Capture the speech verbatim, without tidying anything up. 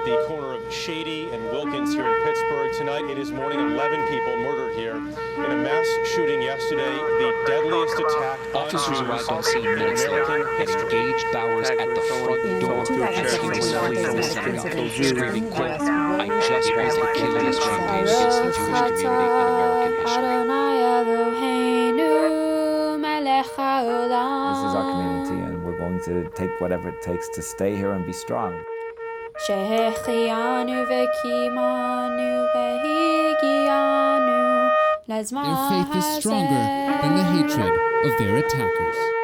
at the corner of Shady and Wilkins here in Pittsburgh. Tonight it is morning, eleven people murdered here in a mass shooting yesterday, the deadliest attack on Officers Jews arrived on scene minutes later and engaged Bowers at the front door, screaming, quote, "I just want to kill this man against the Jewish community in American history." This is our community, and we're going to take whatever it takes to stay here and be strong. Their faith is stronger than the hatred of their attackers.